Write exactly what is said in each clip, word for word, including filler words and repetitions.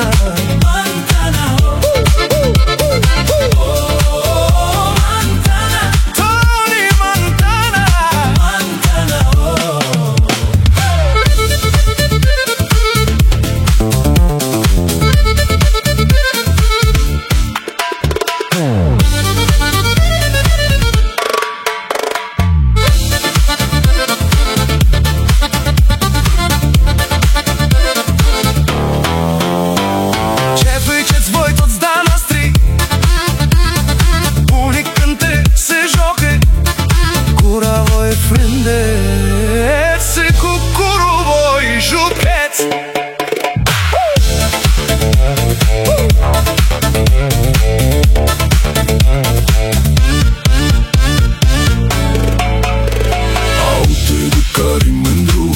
Montana, oh, oh, oh, Montana, Tony Montana, Montana, oh. Se cu curul voi jucați. Aute de care mândru,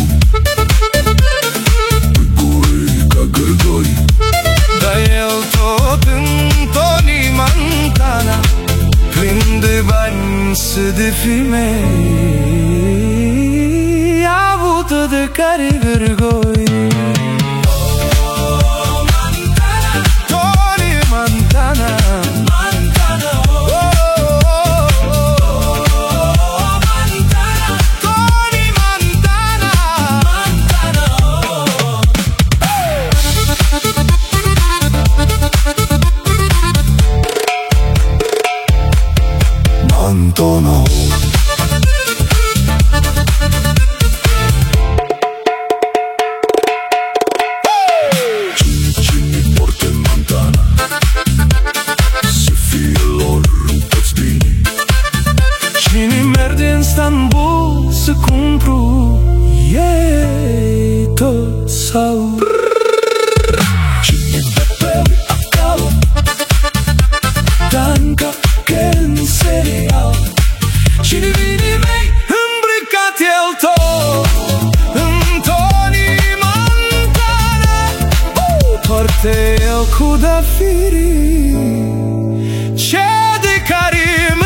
pe gure ca gărgoi, dar el tot în Tony Montana, plin de bani și de femei, avută de care vergoi. Oh, Montana, Tony Montana, Montana, oh, oh, oh, oh, Montana, Tony Montana, Montana, oh. Montana. Istanbul să cumpru ei tot sau cine bebeui acolo danca che în serial cine vine mei îmbrăcat el tot în Tony Montana, poartă el cu dafiri ce de care